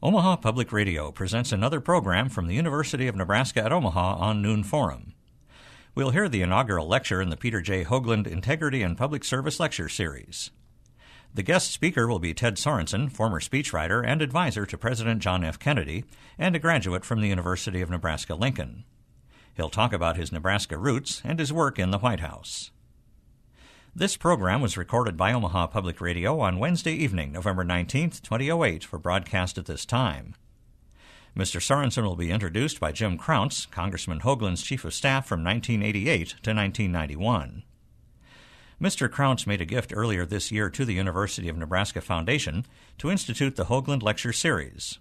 Omaha Public Radio presents another program from the University of Nebraska at Omaha on Noon Forum. We'll hear the inaugural lecture in the Peter J. Hoagland Integrity and Public Service Lecture Series. The guest speaker will be Ted Sorensen, former speechwriter and advisor to President John F. Kennedy, and a graduate from the University of Nebraska-Lincoln. He'll talk about his Nebraska roots and his work in the White House. This program was recorded by Omaha Public Radio on Wednesday evening, November 19, 2008, for broadcast at this time. Mr. Sorensen will be introduced by Jim Crounce, Congressman Hoagland's Chief of Staff from 1988 to 1991. Mr. Crounce made a gift earlier this year to the University of Nebraska Foundation to institute the Hoagland Lecture Series.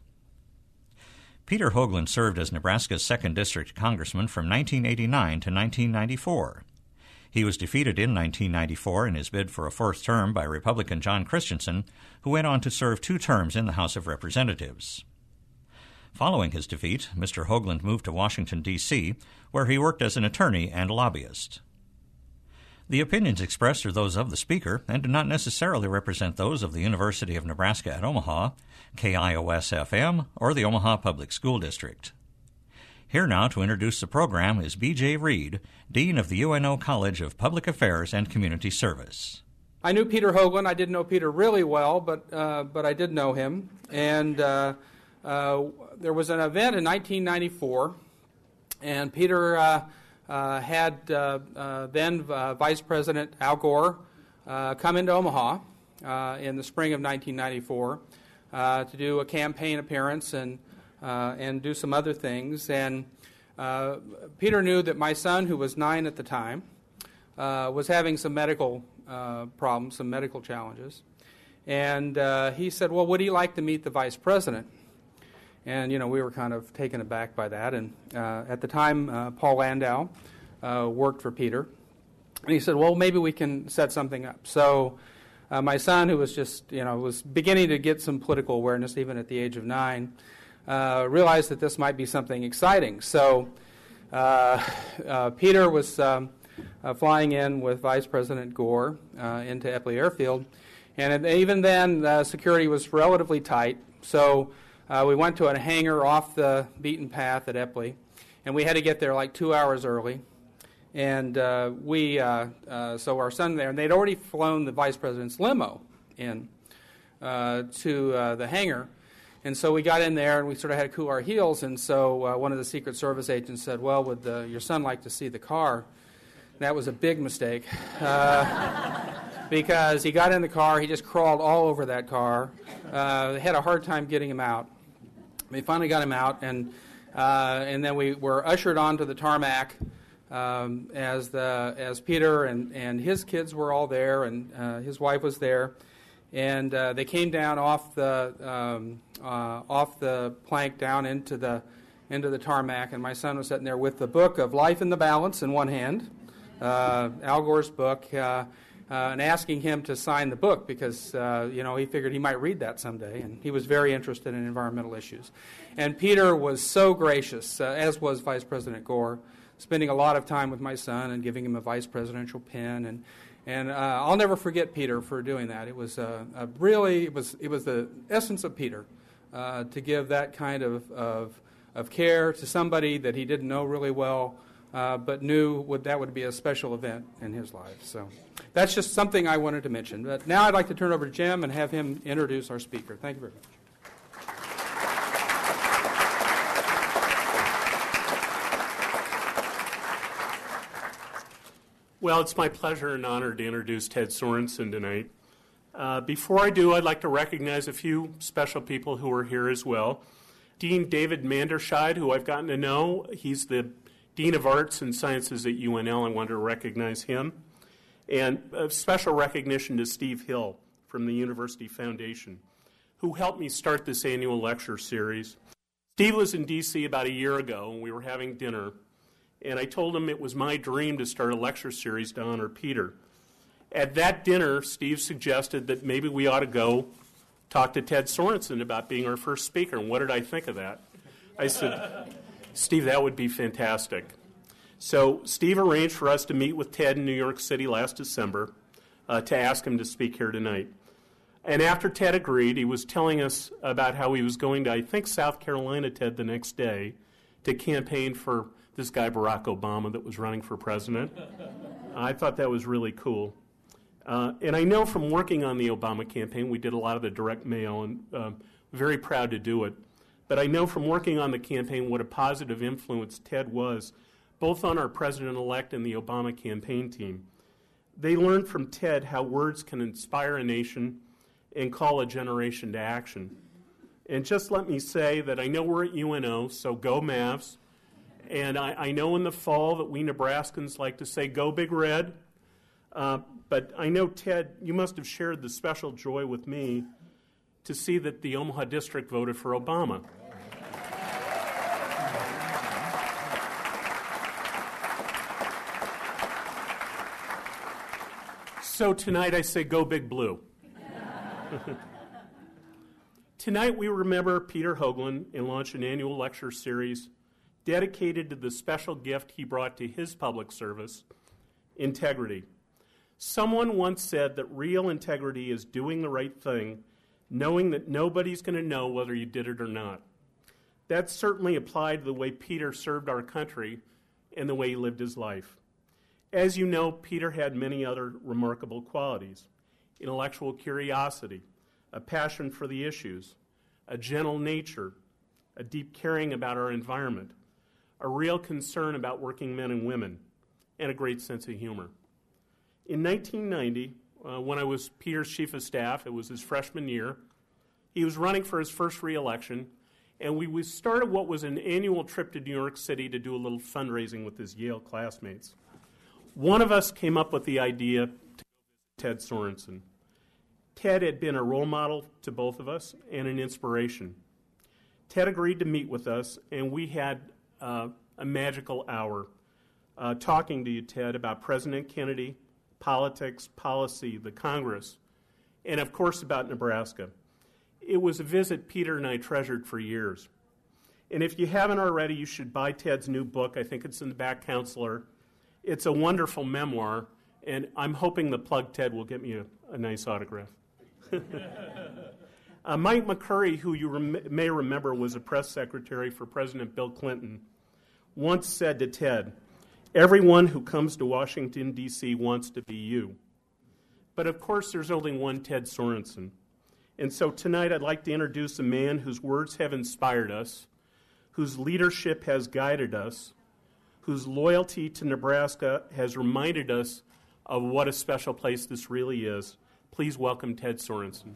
Peter Hoagland served as Nebraska's 2nd District Congressman from 1989 to 1994. He was defeated in 1994 in his bid for a 4th term by Republican John Christensen, who went on to serve 2 terms in the House of Representatives. Following his defeat, Mr. Hoagland moved to Washington, D.C., where he worked as an attorney and lobbyist. The opinions expressed are those of the speaker and do not necessarily represent those of the University of Nebraska at Omaha, KIOS-FM, or the Omaha Public School District. Here now to introduce the program is B.J. Reed, Dean of the UNO College of Public Affairs and Community Service. I knew Peter Hoagland. I didn't know Peter really well, but I did know him. And there was an event in 1994, and Peter had then Vice President Al Gore come into Omaha in the spring of 1994 to do a campaign appearance and do some other things. And Peter knew that my son, who was 9 at the time, was having some medical problems, some medical challenges. And he said, well, would he like to meet the vice president? And, we were kind of taken aback by that. And at the time, Paul Landau worked for Peter. And he said, well, maybe we can set something up. So my son, who was just, was beginning to get some political awareness even at the age of 9, realized that this might be something exciting. So Peter was flying in with Vice President Gore into Eppley Airfield. And even then, security was relatively tight. So we went to a hangar off the beaten path at Eppley, and we had to get there like 2 hours early. And so our son there, and they'd already flown the Vice President's limo in to the hangar. And so we got in there, and we sort of had to cool our heels. And so one of the Secret Service agents said, well, would your son like to see the car? And that was a big mistake because he got in the car. He just crawled all over that car. They had a hard time getting him out. We finally got him out, and then we were ushered onto the tarmac as Peter and his kids were all there, and his wife was there. And they came down off the plank down into the tarmac, and my son was sitting there with the book of Life in the Balance in one hand, Al Gore's book, and asking him to sign the book because he figured he might read that someday, and he was very interested in environmental issues. And Peter was so gracious, as was Vice President Gore, spending a lot of time with my son and giving him a vice presidential pin. And I'll never forget Peter for doing that. It was it was the essence of Peter to give that kind of care to somebody that he didn't know really well, but knew that would be a special event in his life. So that's just something I wanted to mention. But now I'd like to turn over to Jim and have him introduce our speaker. Thank you very much. Well, it's my pleasure and honor to introduce Ted Sorensen tonight. Before I do, I'd like to recognize a few special people who are here as well. Dean David Manderscheid, who I've gotten to know. He's the Dean of Arts and Sciences at UNL. I want to recognize him. And a special recognition to Steve Hill from the University Foundation, who helped me start this annual lecture series. Steve was in D.C. about a year ago, and we were having dinner. And I told him it was my dream to start a lecture series to honor Peter. At that dinner, Steve suggested that maybe we ought to go talk to Ted Sorensen about being our first speaker. And what did I think of that? I said, Steve, that would be fantastic. So Steve arranged for us to meet with Ted in New York City last December to ask him to speak here tonight. And after Ted agreed, he was telling us about how he was going to, I think, South Carolina, Ted, the next day to campaign for this guy Barack Obama that was running for president. I thought that was really cool. And I know from working on the Obama campaign, we did a lot of the direct mail, and very proud to do it. But I know from working on the campaign what a positive influence Ted was, both on our president-elect and the Obama campaign team. They learned from Ted how words can inspire a nation and call a generation to action. And just let me say that I know we're at UNO, so go Mavs. And I know in the fall that we Nebraskans like to say, go Big Red. But I know, Ted, you must have shared the special joy with me to see that the Omaha District voted for Obama. So tonight I say, go Big Blue. Tonight we remember Peter Hoagland and launch an annual lecture series dedicated to the special gift he brought to his public service, integrity. Someone once said that real integrity is doing the right thing, knowing that nobody's going to know whether you did it or not. That certainly applied to the way Peter served our country and the way he lived his life. As you know, Peter had many other remarkable qualities: intellectual curiosity, a passion for the issues, a gentle nature, a deep caring about our environment, a real concern about working men and women, and a great sense of humor. In 1990, when I was Peter's chief of staff, it was his freshman year, he was running for his first re-election, and we started what was an annual trip to New York City to do a little fundraising with his Yale classmates. One of us came up with the idea to visit Ted Sorensen. Ted had been a role model to both of us and an inspiration. Ted agreed to meet with us, and we had a magical hour talking to you, Ted, about President Kennedy, politics, policy, the Congress, and of course about Nebraska. It was a visit Peter and I treasured for years. And if you haven't already, you should buy Ted's new book. I think it's in the back, Counselor. It's a wonderful memoir, and I'm hoping the plug Ted will get me a nice autograph. Mike McCurry, who you may remember was a press secretary for President Bill Clinton, once said to Ted, "Everyone who comes to Washington, D.C. wants to be you." But of course, there's only one Ted Sorensen. And so tonight I'd like to introduce a man whose words have inspired us, whose leadership has guided us, whose loyalty to Nebraska has reminded us of what a special place this really is. Please welcome Ted Sorensen.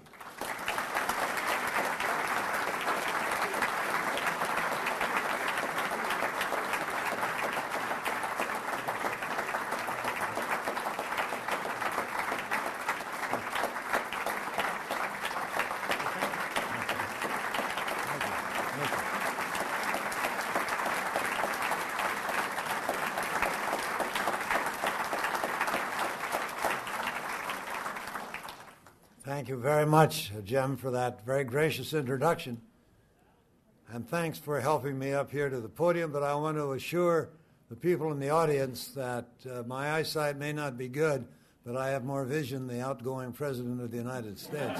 Thank you very much, Jim, for that very gracious introduction. And thanks for helping me up here to the podium, but I want to assure the people in the audience that my eyesight may not be good, but I have more vision than the outgoing President of the United States.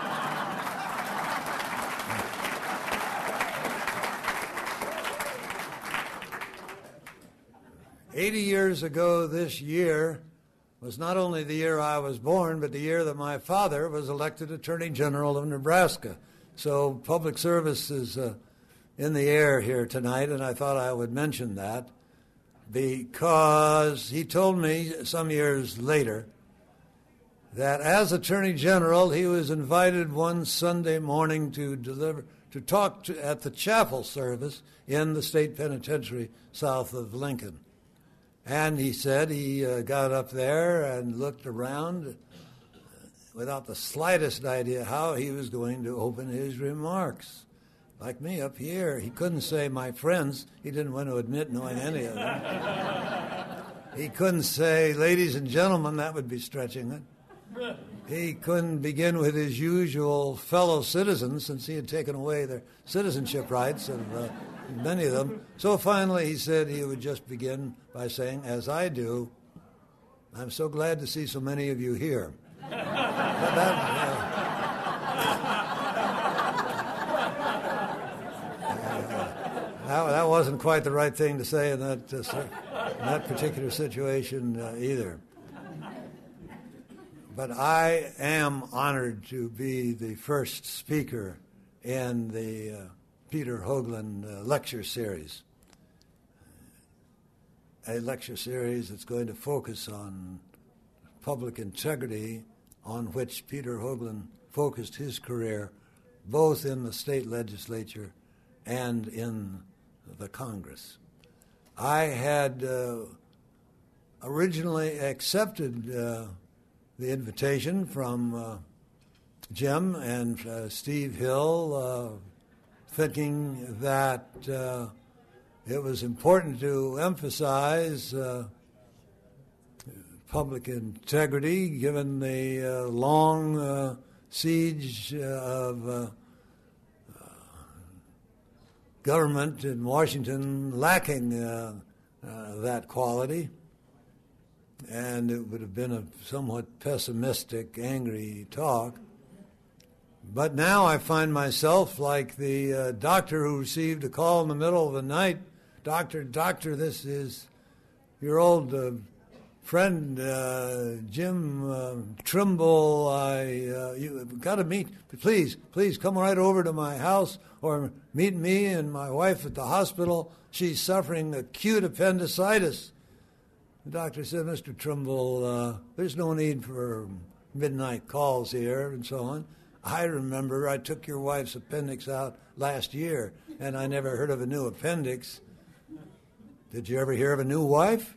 "80 years ago this year was not only the year I was born, but the year that my father was elected Attorney General of Nebraska." So public service is in the air here tonight, and I thought I would mention that because he told me some years later that as Attorney General, he was invited one Sunday morning to talk at the chapel service in the state penitentiary south of Lincoln. And he said he got up there and looked around without the slightest idea how he was going to open his remarks. Like me up here, he couldn't say "my friends." He didn't want to admit knowing any of them. He couldn't say "ladies and gentlemen." That would be stretching it. He couldn't begin with his usual fellow citizens, since he had taken away their citizenship rights of many of them. So finally he said he would just begin by saying, as I do, "I'm so glad to see so many of you here." wasn't quite the right thing to say in that particular situation either. But I am honored to be the first speaker in the Peter Hoagland lecture series. A lecture series that's going to focus on public integrity, on which Peter Hoagland focused his career, both in the state legislature and in the Congress. I had originally accepted the invitation from Jim and Steve Hill, thinking that it was important to emphasize public integrity, given the long siege of government in Washington lacking that quality. And it would have been a somewhat pessimistic, angry talk. But now I find myself like the doctor who received a call in the middle of the night. Doctor, this is your old friend Jim Trimble. You've got to meet. Please come right over to my house or meet me and my wife at the hospital. She's suffering acute appendicitis. The doctor said, Mr. Trimble, there's no need for midnight calls here and so on. I remember I took your wife's appendix out last year, and I never heard of a new appendix. Did you ever hear of a new wife?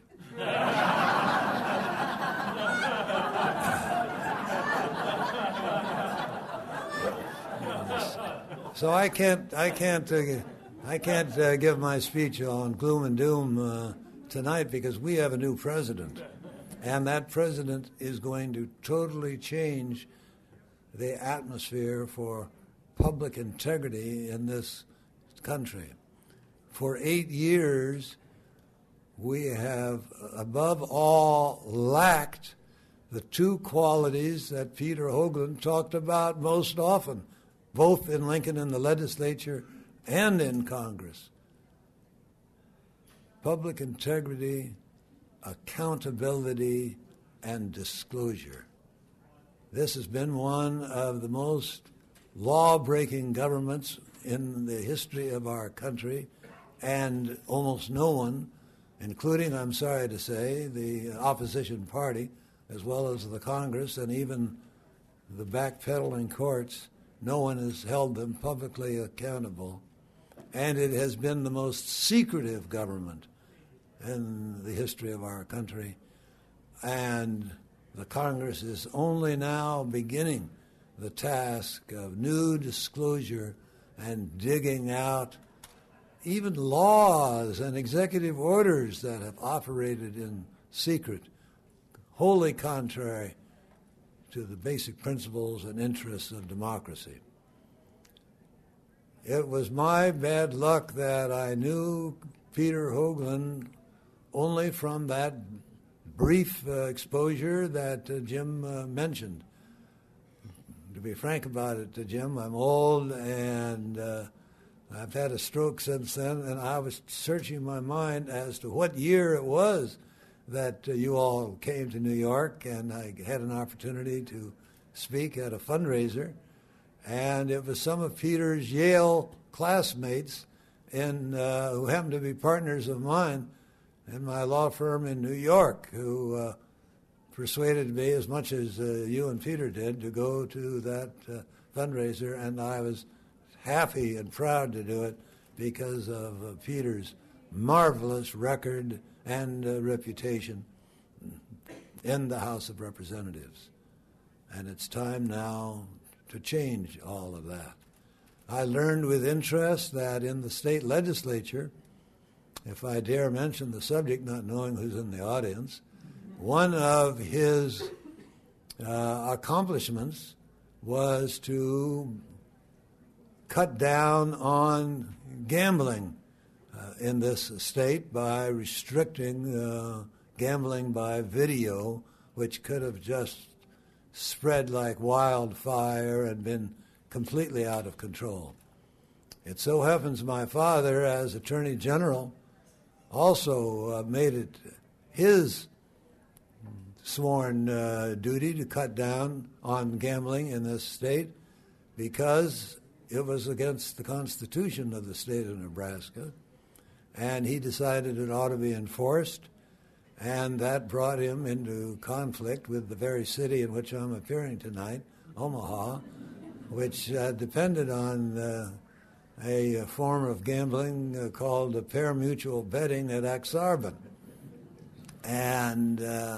So I can't give my speech on gloom and doom tonight, because we have a new president, and that president is going to totally change the atmosphere for public integrity in this country. For 8 years, we have, above all, lacked the two qualities that Peter Hoagland talked about most often, both in Lincoln in the legislature and in Congress: public integrity, accountability, and disclosure. This has been one of the most law-breaking governments in the history of our country, and almost no one, including, I'm sorry to say, the opposition party, as well as the Congress and even the backpedaling courts, no one has held them publicly accountable. And it has been the most secretive government in the history of our country. And the Congress is only now beginning the task of new disclosure and digging out even laws and executive orders that have operated in secret, wholly contrary to the basic principles and interests of democracy. It was my bad luck that I knew Peter Hoagland only from that brief exposure that Jim mentioned. To be frank about it, Jim, I'm old, and I've had a stroke since then, and I was searching my mind as to what year it was that you all came to New York, and I had an opportunity to speak at a fundraiser, and it was some of Peter's Yale classmates who happened to be partners of mine in my law firm in New York, who persuaded me, as much as you and Peter did, to go to that fundraiser, and I was happy and proud to do it because of Peter's marvelous record and reputation in the House of Representatives. And it's time now to change all of that. I learned with interest that in the state legislature, if I dare mention the subject, not knowing who's in the audience, one of his accomplishments was to cut down on gambling in this state by restricting gambling by video, which could have just spread like wildfire and been completely out of control. It so happens my father, as Attorney General, also made it his sworn duty to cut down on gambling in this state because it was against the Constitution of the state of Nebraska, and he decided it ought to be enforced, and that brought him into conflict with the very city in which I'm appearing tonight, Omaha, which depended on a form of gambling called pari-mutuel betting at Ak-Sar-Ben. And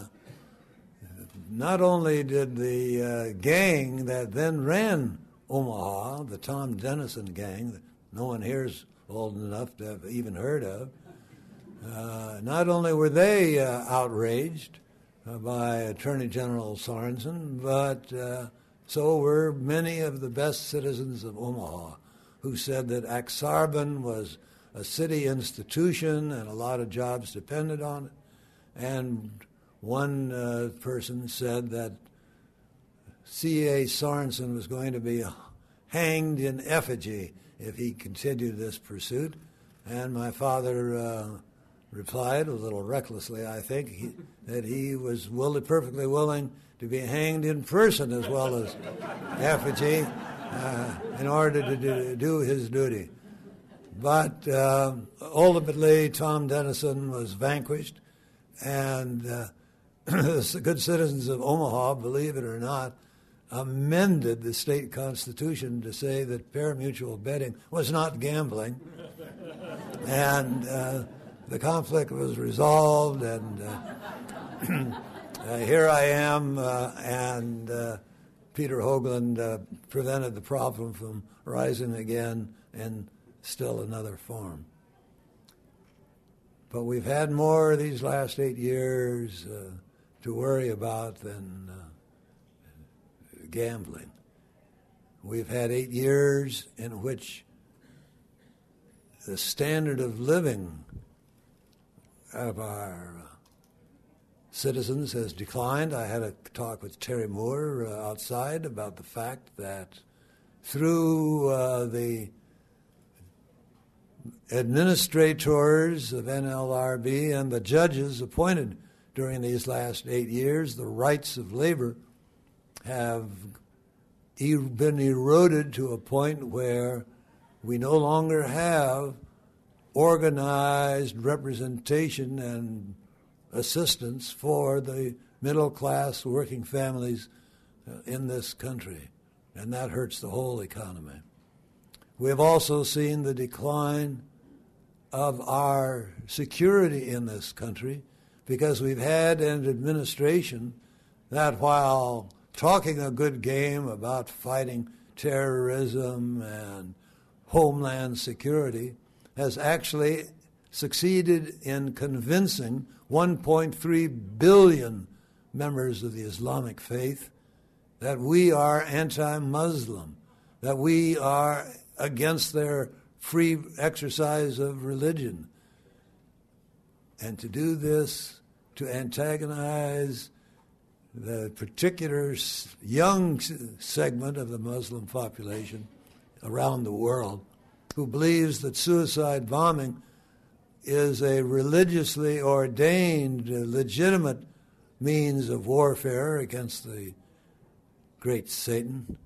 not only did the gang that then ran Omaha, the Tom Dennison gang, that no one here is old enough to have even heard of, not only were they outraged by Attorney General Sorensen, but so were many of the best citizens of Omaha, who said that Ak-Sar-Ben was a city institution and a lot of jobs depended on it. And one person said that C.A. Sorensen was going to be hanged in effigy if he continued this pursuit. And my father replied, a little recklessly, I think, that he was perfectly willing to be hanged in person as well as effigy in order to do his duty. But ultimately, Tom Dennison was vanquished, and the good citizens of Omaha, believe it or not, amended the state constitution to say that pari-mutuel betting was not gambling. And the conflict was resolved, and here I am, and Peter Hoagland prevented the problem from rising again in still another form. But we've had more these last 8 years to worry about than gambling. We've had 8 years in which the standard of living of our citizens has declined. I had a talk with Terry Moore outside about the fact that through the administrators of NLRB and the judges appointed during these last 8 years, the rights of labor have been eroded to a point where we no longer have organized representation and assistance for the middle-class working families in this country, and that hurts the whole economy. We have also seen the decline of our security in this country because we've had an administration that, while talking a good game about fighting terrorism and homeland security, has actually succeeded in convincing 1.3 billion members of the Islamic faith that we are anti-Muslim, that we are against their free exercise of religion. And to do this, to antagonize the particular young segment of the Muslim population around the world who believes that suicide bombing is a religiously ordained, legitimate means of warfare against the great Satan,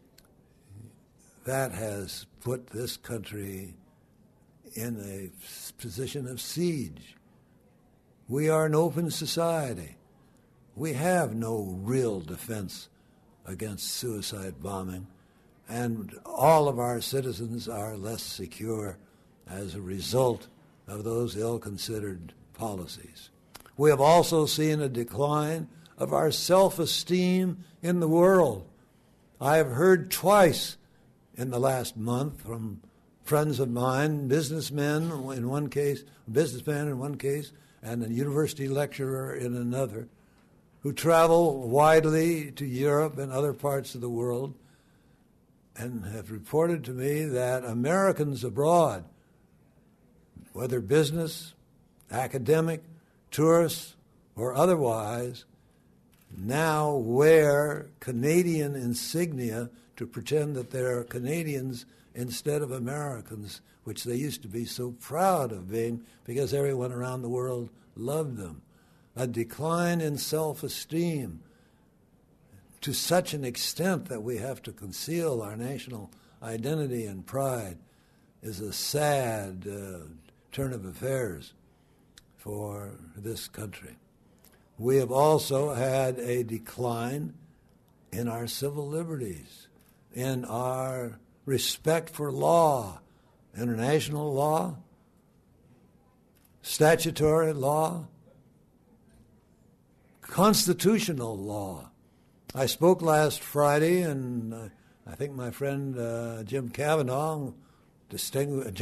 that has put this country in a position of siege. We are an open society. We have no real defense against suicide bombing, and all of our citizens are less secure as a result of those ill-considered policies. We have also seen a decline of our self-esteem in the world. I have heard twice in the last month from friends of mine, businessmen in one case, and a university lecturer in another, who travel widely to Europe and other parts of the world and have reported to me that Americans abroad, whether business, academic, tourists, or otherwise, now wear Canadian insignia to pretend that they're Canadians instead of Americans, which they used to be so proud of being because everyone around the world loved them. A decline in self-esteem to such an extent that we have to conceal our national identity and pride is a sad turn of affairs for this country. We have also had a decline in our civil liberties, in our respect for law, international law, statutory law, constitutional law. I spoke last Friday, and I think my friend John Kavanaugh, distinguished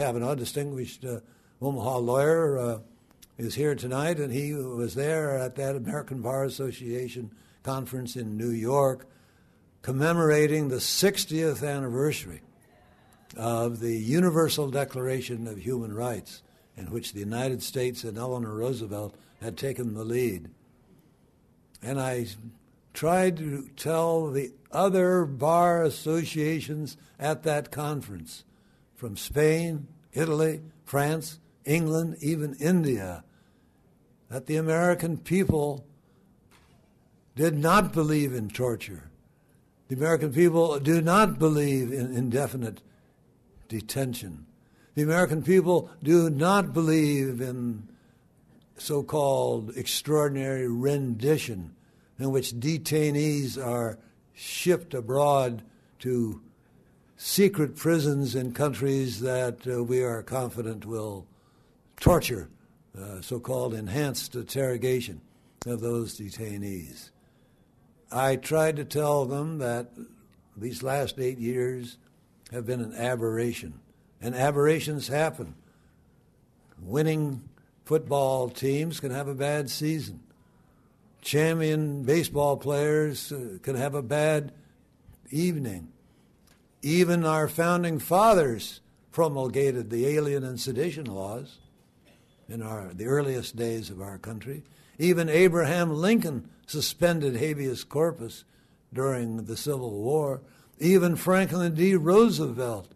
Omaha lawyer, is here tonight, and he was there at that American Bar Association conference in New York, commemorating the 60th anniversary of the Universal Declaration of Human Rights, in which the United States and Eleanor Roosevelt had taken the lead. And I tried to tell the other bar associations at that conference, from Spain, Italy, France, England, even India, that the American people did not believe in torture. The American people do not believe in indefinite detention. The American people do not believe in so-called extraordinary rendition, in which detainees are shipped abroad to secret prisons in countries that we are confident will torture, so-called enhanced interrogation of those detainees. I tried to tell them that these last 8 years have been an aberration, and aberrations happen. Winning football teams can have a bad season. Champion baseball players can have a bad evening. Even our founding fathers promulgated the alien and sedition laws in the earliest days of our country. Even Abraham Lincoln suspended habeas corpus during the Civil War. Even Franklin D. Roosevelt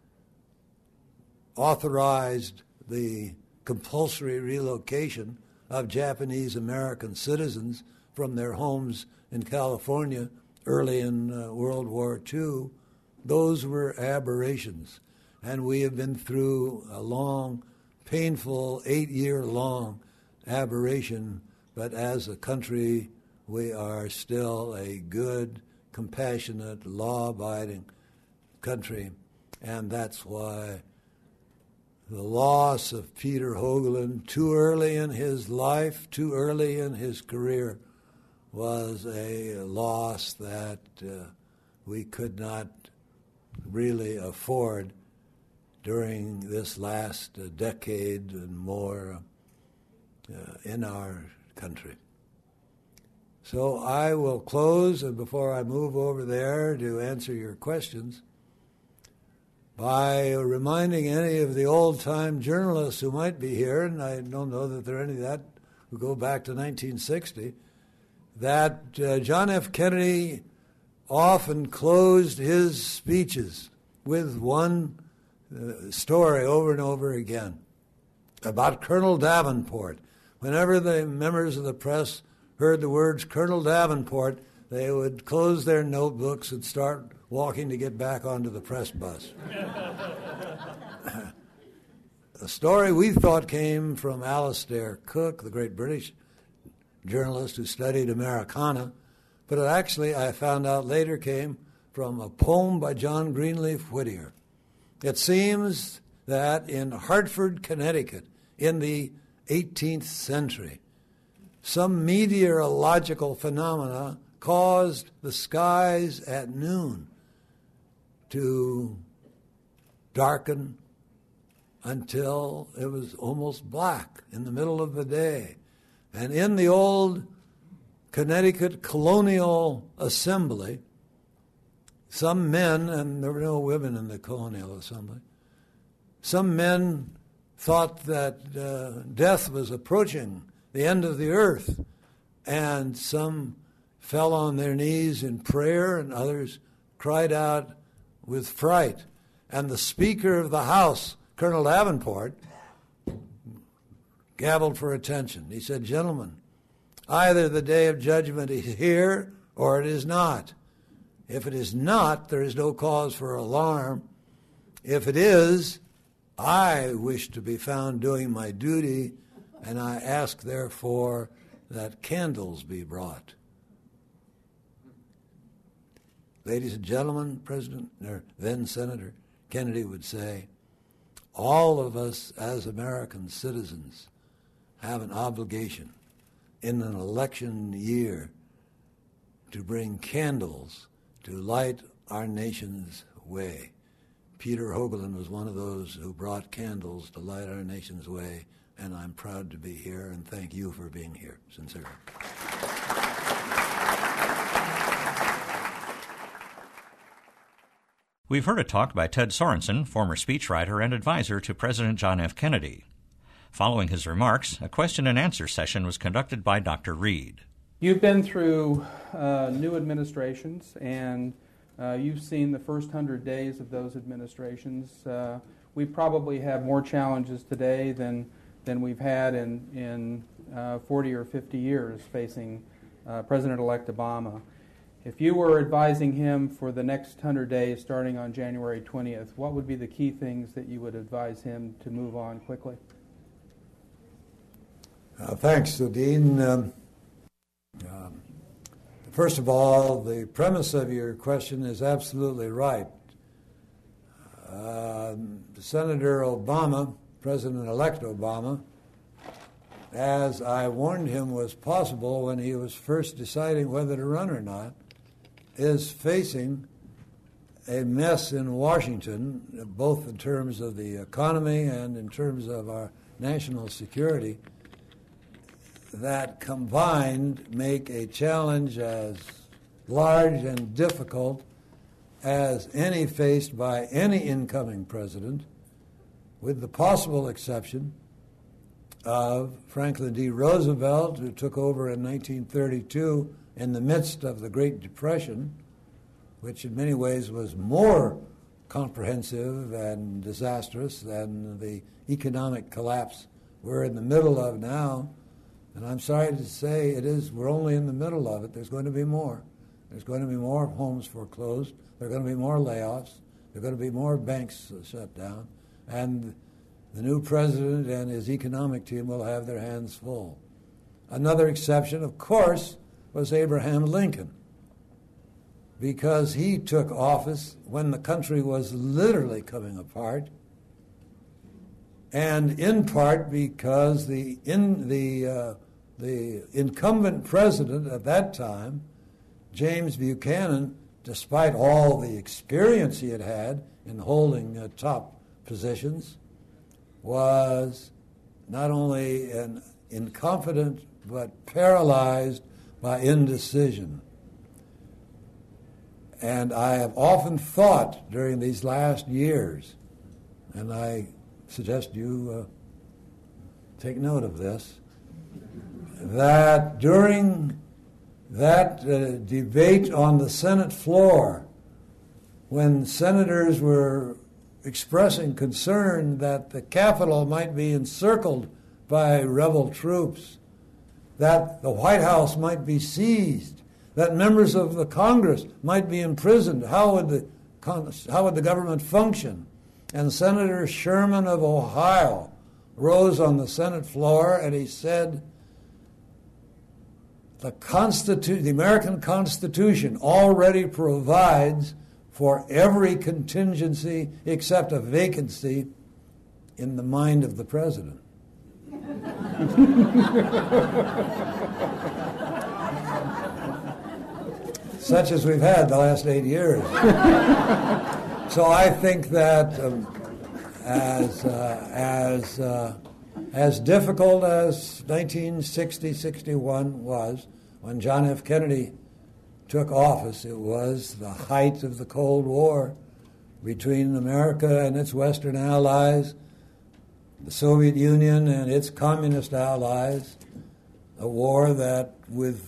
authorized the compulsory relocation of Japanese American citizens from their homes in California early in World War II. Those were aberrations. And we have been through a long, painful, 8-year-long aberration. But as a country, we are still a good, compassionate, law-abiding country. And that's why the loss of Peter Hoagland too early in his life, too early in his career, was a loss that we could not really afford during this last decade and more in our country. So I will close, and before I move over there to answer your questions, by reminding any of the old-time journalists who might be here, and I don't know that there are any of that who go back to 1960, that John F. Kennedy often closed his speeches with one story over and over again about Colonel Davenport. Whenever the members of the press heard the words Colonel Davenport, they would close their notebooks and start walking to get back onto the press bus. A story we thought came from Alastair Cook, the great British journalist who studied Americana, but it actually, I found out later, came from a poem by John Greenleaf Whittier. It seems that in Hartford, Connecticut, in the 18th century, some meteorological phenomena caused the skies at noon to darken until it was almost black in the middle of the day. And in the old Connecticut Colonial Assembly, some men, and there were no women in the Colonial Assembly, some men thought that death was approaching, the end of the earth, and some fell on their knees in prayer, and others cried out with fright. And the Speaker of the House, Colonel Davenport, gabbled for attention. He said, "Gentlemen, either the day of judgment is here or it is not. If it is not, there is no cause for alarm. If it is, I wish to be found doing my duty, and I ask, therefore, that candles be brought." Ladies and gentlemen, then Senator Kennedy would say, all of us as American citizens have an obligation in an election year to bring candles to light our nation's way. Peter Hoagland was one of those who brought candles to light our nation's way, and I'm proud to be here, and thank you for being here, sincerely. We've heard a talk by Ted Sorensen, former speechwriter and advisor to President John F. Kennedy. Following his remarks, a question-and-answer session was conducted by Dr. Reed. You've been through new administrations, and you've seen the first 100 days of those administrations. We probably have more challenges today than we've had in 40 or 50 years facing President-elect Obama. If you were advising him for the next 100 days starting on January 20th, what would be the key things that you would advise him to move on quickly? Thanks, Dean. First of all, the premise of your question is absolutely right. Senator Obama, President-elect Obama, as I warned him was possible when he was first deciding whether to run or not, is facing a mess in Washington, both in terms of the economy and in terms of our national security, that combined make a challenge as large and difficult as any faced by any incoming president, with the possible exception of Franklin D. Roosevelt, who took over in 1932 in the midst of the Great Depression, which in many ways was more comprehensive and disastrous than the economic collapse we're in the middle of now. And I'm sorry to say we're only in the middle of it. There's going to be more. There's going to be more homes foreclosed. There are going to be more layoffs. There are going to be more banks shut down. And the new president and his economic team will have their hands full. Another exception, of course, was Abraham Lincoln, because he took office when the country was literally coming apart, and in part because the incumbent president at that time, James Buchanan, despite all the experience he had in holding top positions, was not only incompetent but paralyzed by indecision. And I have often thought during these last years, and I suggest you take note of this, that during that debate on the Senate floor, when senators were expressing concern that the Capitol might be encircled by rebel troops, that the White House might be seized, that members of the Congress might be imprisoned, how would the government function? And Senator Sherman of Ohio rose on the Senate floor and he said, the American Constitution already provides for every contingency except a vacancy in the mind of the president. Such as we've had the last 8 years. So I think that as difficult as 1960-61 was, when John F. Kennedy took office, it was the height of the Cold War between America and its Western allies, the Soviet Union and its communist allies, a war that, with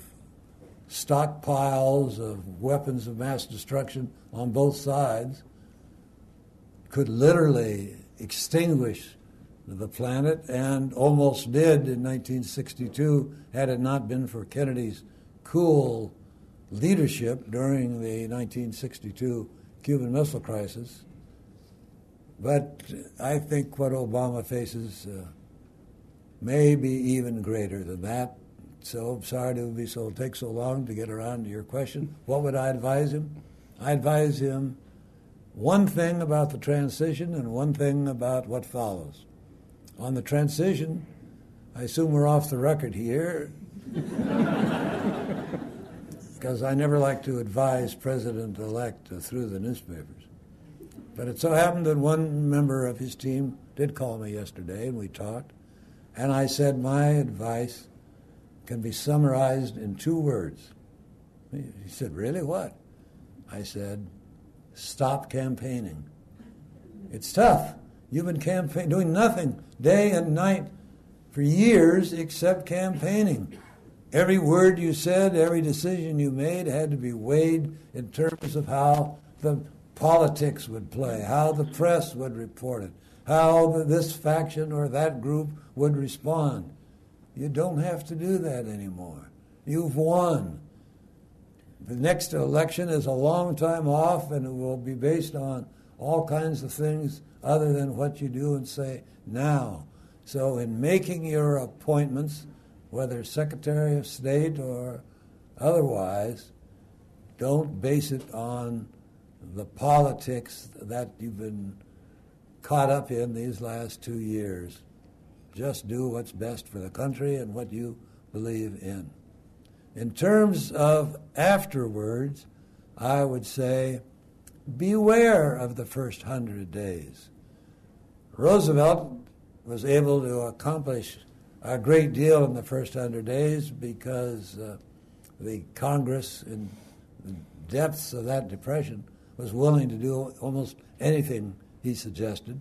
stockpiles of weapons of mass destruction on both sides, could literally extinguish the planet, and almost did in 1962 had it not been for Kennedy's cool leadership during the 1962 Cuban Missile Crisis. But I think what Obama faces may be even greater than that. So I'm sorry to take so long to get around to your question. What would I advise him? I advise him one thing about the transition and one thing about what follows. On the transition, I assume we're off the record here, because I never like to advise President-elect through the newspapers. But it so happened that one member of his team did call me yesterday, and we talked, and I said my advice can be summarized in 2 words. He said, really, what? I said, stop campaigning. It's tough. You've been doing nothing day and night for years except campaigning. Every word you said, every decision you made had to be weighed in terms of how the politics would play, how the press would report it, how this faction or that group would respond. You don't have to do that anymore. You've won. The next election is a long time off, and it will be based on all kinds of things other than what you do and say now. So in making your appointments, whether Secretary of State or otherwise, don't base it on the politics that you've been caught up in these last 2 years. Just do what's best for the country and what you believe in. In terms of afterwards, I would say beware of the first 100 days. Roosevelt was able to accomplish a great deal in the first 100 days because the Congress, in the depths of that depression, was willing to do almost anything he suggested.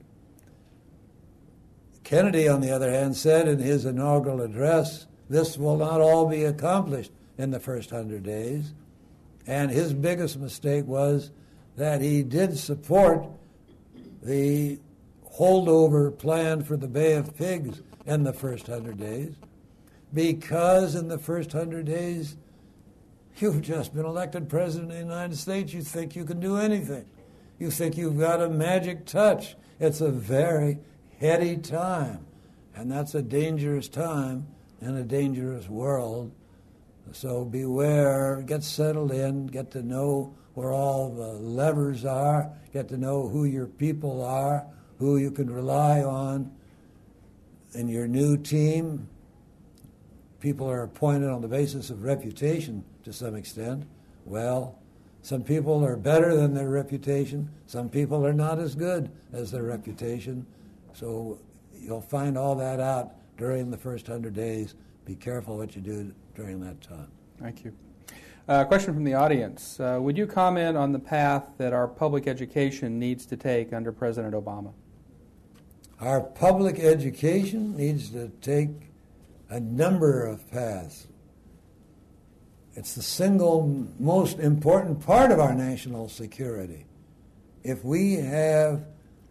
Kennedy, on the other hand, said in his inaugural address, this will not all be accomplished in the first 100 days. And his biggest mistake was that he did support the holdover plan for the Bay of Pigs in the first 100 days, because in the first 100 days, you've just been elected President of the United States. You think you can do anything. You think you've got a magic touch. It's a very heady time, and that's a dangerous time in a dangerous world. So beware, get settled in, get to know where all the levers are, get to know who your people are, who you can rely on in your new team. People are appointed on the basis of reputation to some extent. Well, some people are better than their reputation. Some people are not as good as their reputation. So you'll find all that out during the first 100 days. Be careful what you do during that time. Thank you. Question from the audience. Would you comment on the path that our public education needs to take under President Obama? Our public education needs to take a number of paths. It's the single most important part of our national security. If we have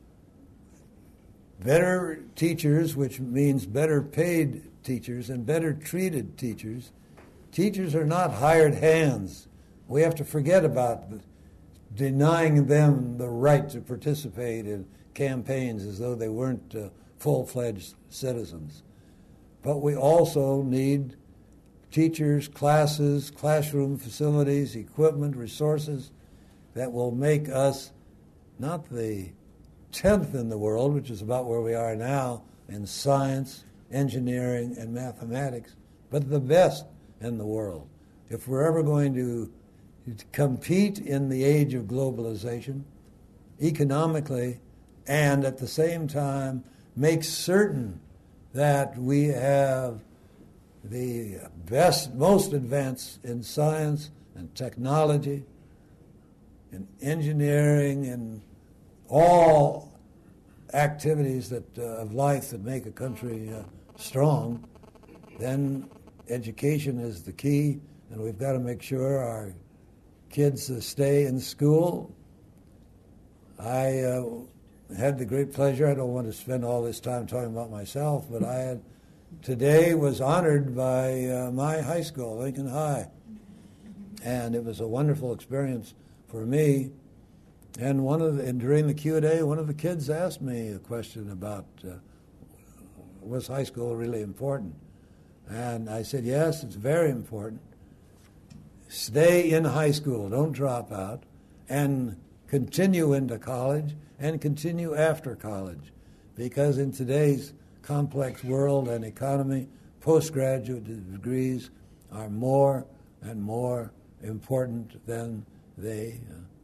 better teachers, which means better paid teachers and better treated teachers, teachers are not hired hands. We have to forget about denying them the right to participate in campaigns as though they weren't full-fledged citizens. But we also need teachers, classes, classroom facilities, equipment, resources that will make us not the 10th in the world, which is about where we are now in science, engineering, and mathematics, but the best in the world. If we're ever going to compete in the age of globalization, economically, and at the same time make certain that we have the best, most advanced in science and technology, in engineering, and all activities that of life that make a country strong, then education is the key, and we've got to make sure our kids stay in school. I had the great pleasure, I don't want to spend all this time talking about myself, but today was honored by my high school, Lincoln High. And it was a wonderful experience for me. And during the Q&A, one of the kids asked me a question about, was high school really important? And I said, yes, it's very important. Stay in high school, don't drop out, and continue into college, and continue after college. Because in today's complex world and economy, postgraduate degrees are more and more important than they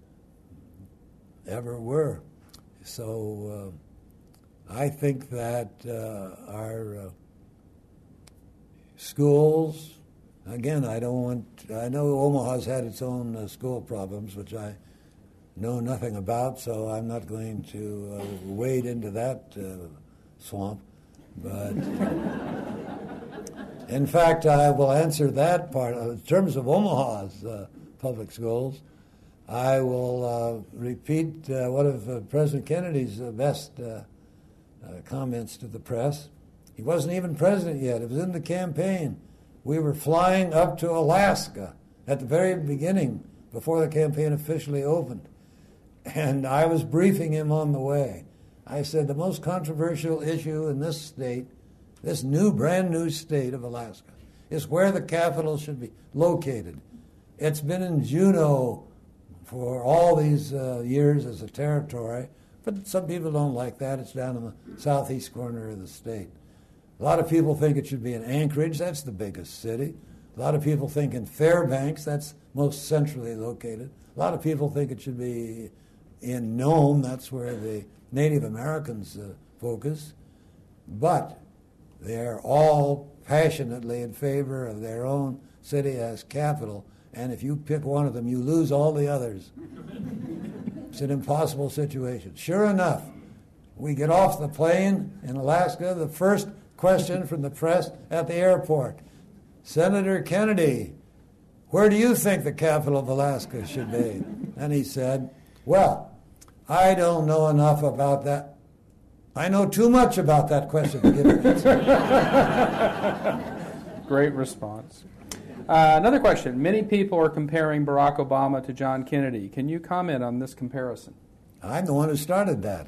ever were. So I think that our schools, again, I know Omaha's had its own school problems, which I know nothing about, so I'm not going to wade into that swamp. But in fact, I will answer that part. In terms of Omaha's public schools, I will repeat one of President Kennedy's best comments to the press. He wasn't even president yet. It was in the campaign. We were flying up to Alaska at the very beginning, before the campaign officially opened. And I was briefing him on the way. I said, the most controversial issue in this state, this brand new state of Alaska, is where the capital should be located. It's been in Juneau for all these years as a territory, but some people don't like that. It's down in the southeast corner of the state. A lot of people think it should be in Anchorage. That's the biggest city. A lot of people think in Fairbanks. That's most centrally located. A lot of people think it should be in Nome. That's where the Native Americans focus. But they're all passionately in favor of their own city as capital. And if you pick one of them, you lose all the others. It's an impossible situation. Sure enough, we get off the plane in Alaska. The first question from the press at the airport, Senator Kennedy, where do you think the capital of Alaska should be? And he said, well, I don't know enough about that. I know too much about that question to give an answer. Great response. Another question. Many people are comparing Barack Obama to John Kennedy. Can you comment on this comparison? I'm the one who started that.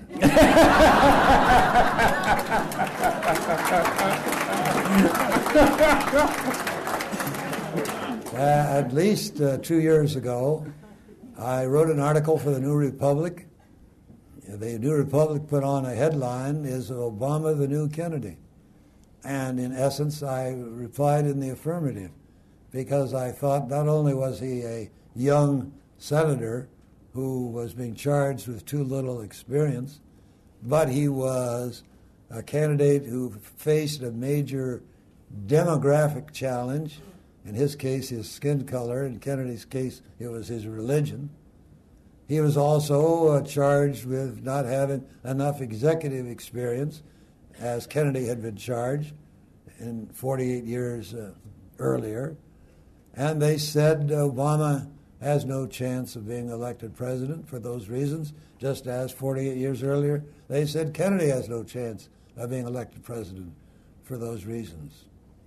At least 2 years ago, I wrote an article for the New Republic. The New Republic put on a headline, "Is Obama the new Kennedy?" And in essence, I replied in the affirmative, because I thought not only was he a young senator who was being charged with too little experience, but he was a candidate who faced a major demographic challenge. In his case, his skin color. In Kennedy's case, it was his religion. He was also charged with not having enough executive experience, as Kennedy had been charged in 48 years earlier. And they said Obama has no chance of being elected president for those reasons, just as 48 years earlier they said Kennedy has no chance of being elected president for those reasons.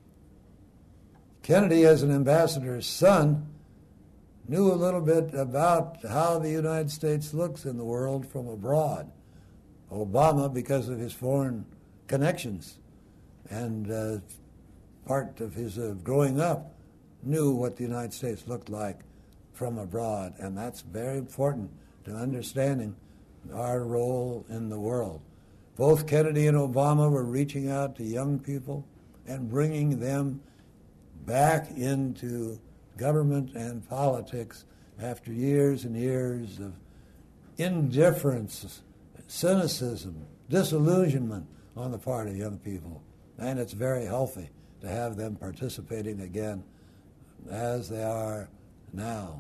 Kennedy, as an ambassador's son, knew a little bit about how the United States looks in the world from abroad. Obama, because of his foreign connections and part of his growing up, knew what the United States looked like from abroad, and that's very important to understanding our role in the world. Both Kennedy and Obama were reaching out to young people and bringing them back into government and politics after years and years of indifference, cynicism, disillusionment on the part of young people. And it's very healthy to have them participating again as they are now.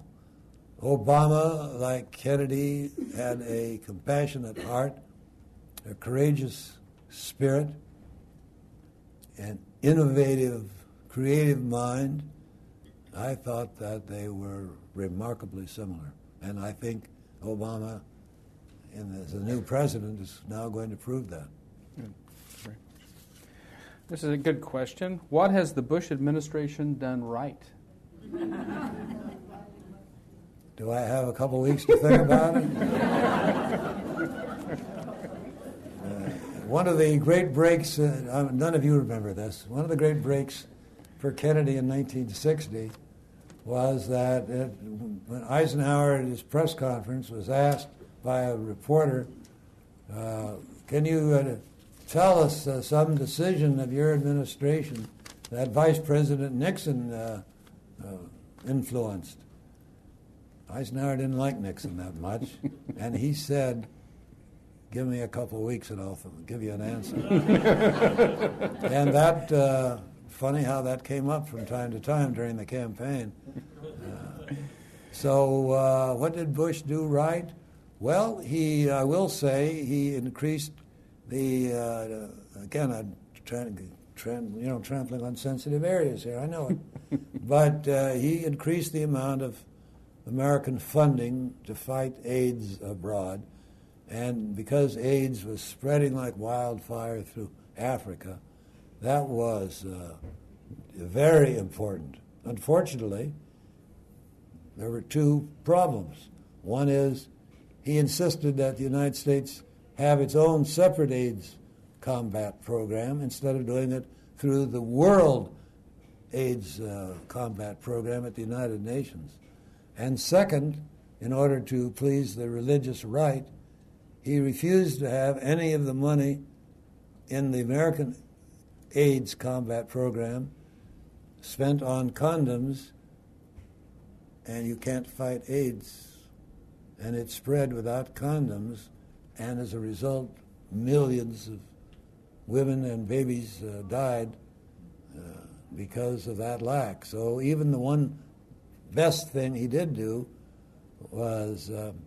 Obama, like Kennedy, had a compassionate heart, a courageous spirit, an innovative, creative mind. I thought that they were remarkably similar. And I think Obama and the new president is now going to prove that. This is a good question. What has the Bush administration done right? Do I have a couple weeks to think about it? One of the great breaks, none of you remember this, one of the great breaks for Kennedy in 1960 was that when Eisenhower at his press conference was asked by a reporter, can you tell us some decision of your administration that Vice President Nixon influenced? Eisenhower didn't like Nixon that much, and he said, give me a couple of weeks and I'll give you an answer. And that, funny how that came up from time to time during the campaign. So what did Bush do right? Well, I will say he increased the, again, trampling on sensitive areas here, I know it. But he increased the amount of American funding to fight AIDS abroad. And because AIDS was spreading like wildfire through Africa, that was very important. Unfortunately, there were two problems. One is he insisted that the United States have its own separate AIDS combat program instead of doing it through the World AIDS combat program at the United Nations. And second, in order to please the religious right, he refused to have any of the money in the American AIDS combat program spent on condoms, and you can't fight AIDS. And it spread without condoms, and as a result, millions of women and babies died because of that lack. So even the one best thing he did do was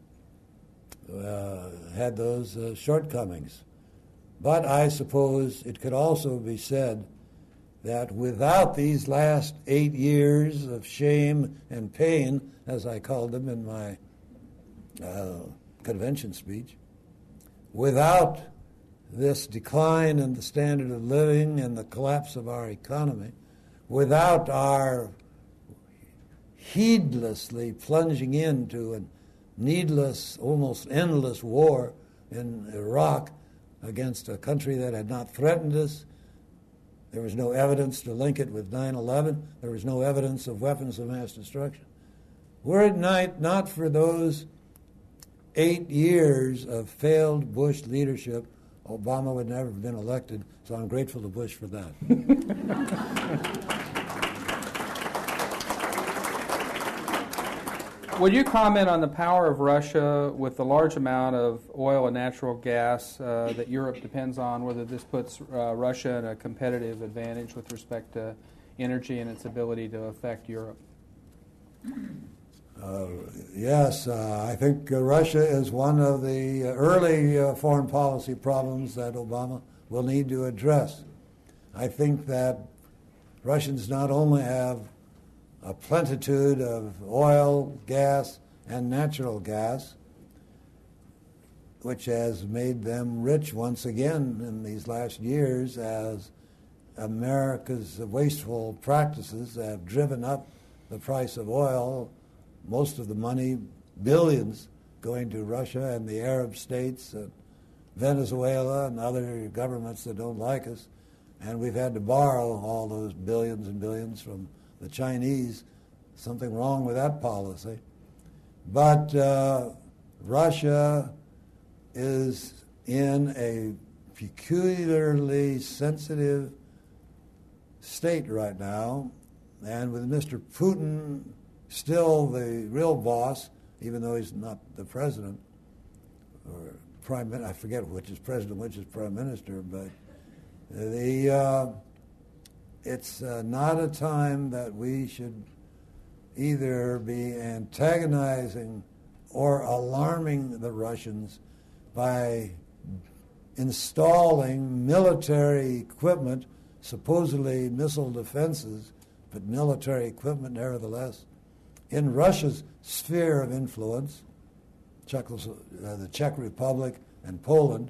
had those shortcomings. But I suppose it could also be said that without these last 8 years of shame and pain, as I called them in my convention speech, without this decline in the standard of living and the collapse of our economy, without our heedlessly plunging into a needless, almost endless war in Iraq against a country that had not threatened us. There was no evidence to link it with 9/11. There was no evidence of weapons of mass destruction. Were it not for those 8 years of failed Bush leadership, Obama would never have been elected, so I'm grateful to Bush for that. Would you comment on the power of Russia with the large amount of oil and natural gas that Europe depends on, whether this puts Russia in a competitive advantage with respect to energy and its ability to affect Europe? Yes, I think Russia is one of the early foreign policy problems that Obama will need to address. I think that Russians not only have a plenitude of oil, gas, and natural gas, which has made them rich once again in these last years as America's wasteful practices have driven up the price of oil, most of the money, billions, going to Russia and the Arab states, and Venezuela and other governments that don't like us, and we've had to borrow all those billions and billions from the Chinese. Something wrong with that policy. But Russia is in a peculiarly sensitive state right now, and with Mr. Putin still the real boss, even though he's not the president, or prime minister, I forget which is president, which is prime minister, but it's not a time that we should either be antagonizing or alarming the Russians by installing military equipment, supposedly missile defenses, but military equipment nevertheless, in Russia's sphere of influence, the Czech Republic and Poland,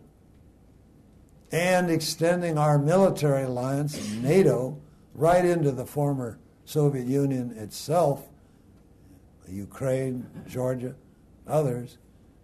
and extending our military alliance, NATO, right into the former Soviet Union itself, Ukraine, Georgia, others,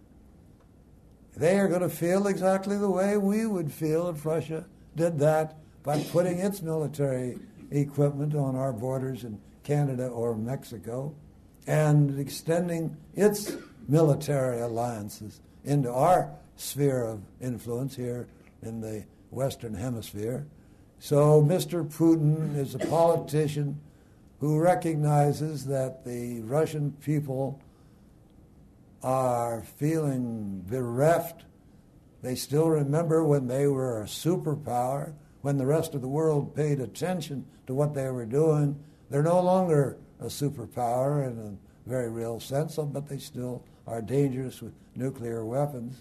they are going to feel exactly the way we would feel if Russia did that by putting its military equipment on our borders in Canada or Mexico and extending its military alliances into our sphere of influence here in the Western Hemisphere. So Mr. Putin is a politician who recognizes that the Russian people are feeling bereft. They still remember when they were a superpower, when the rest of the world paid attention to what they were doing. They're no longer a superpower in a very real sense, but they still are dangerous with nuclear weapons.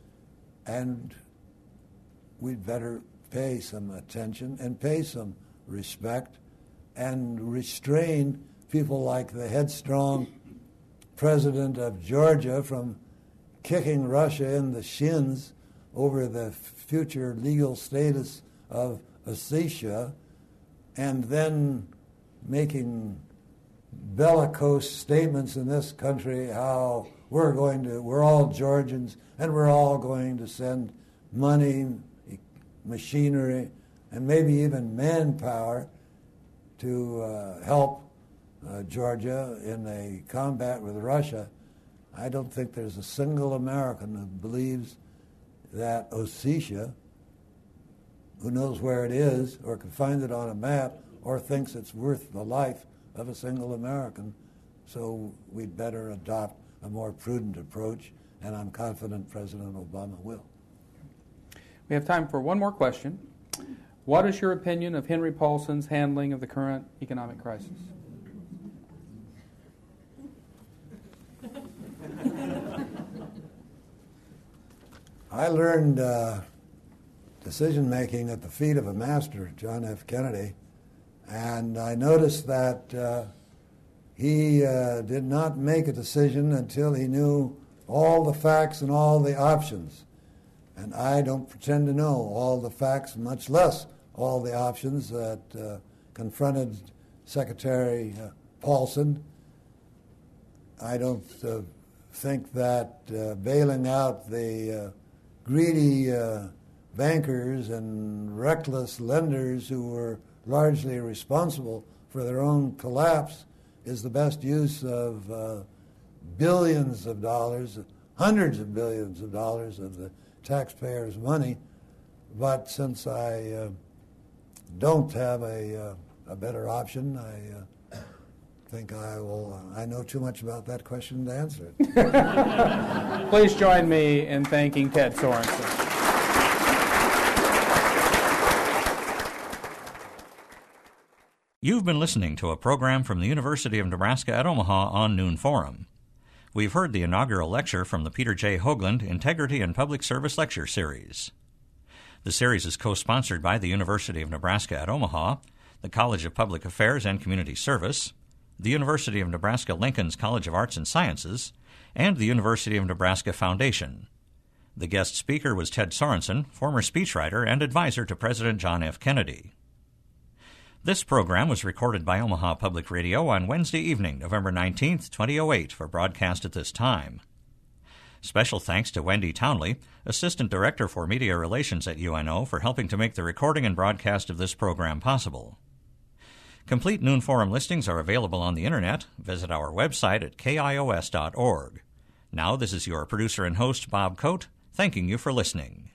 And we'd better pay some attention and pay some respect and restrain people like the headstrong president of Georgia from kicking Russia in the shins over the future legal status of Ossetia and then making bellicose statements in this country how we're all Georgians and we're all going to send money, machinery, and maybe even manpower to help Georgia in a combat with Russia. I don't think there's a single American who believes that Ossetia, who knows where it is or can find it on a map or thinks it's worth the life of a single American. So we'd better adopt a more prudent approach, and I'm confident President Obama will. We have time for one more question. What is your opinion of Henry Paulson's handling of the current economic crisis? I learned decision-making at the feet of a master, John F. Kennedy, and I noticed that he did not make a decision until he knew all the facts and all the options. And I don't pretend to know all the facts, much less all the options that confronted Secretary Paulson. I don't think that bailing out the greedy bankers and reckless lenders who were largely responsible for their own collapse is the best use of billions of dollars, hundreds of billions of dollars of the taxpayers' money. But since I don't have a better option, I think I know too much about that question to answer it. Please join me in thanking Ted Sorensen. You've been listening to a program from the University of Nebraska at Omaha on Noon Forum. We've heard the inaugural lecture from the Peter J. Hoagland Integrity and Public Service Lecture Series. The series is co-sponsored by the University of Nebraska at Omaha, the College of Public Affairs and Community Service, the University of Nebraska-Lincoln's College of Arts and Sciences, and the University of Nebraska Foundation. The guest speaker was Ted Sorensen, former speechwriter and advisor to President John F. Kennedy. This program was recorded by Omaha Public Radio on Wednesday evening, November 19, 2008, for broadcast at this time. Special thanks to Wendy Townley, Assistant Director for Media Relations at UNO, for helping to make the recording and broadcast of this program possible. Complete Noon Forum listings are available on the Internet. Visit our website at kios.org. Now, this is your producer and host, Bob Coate, thanking you for listening.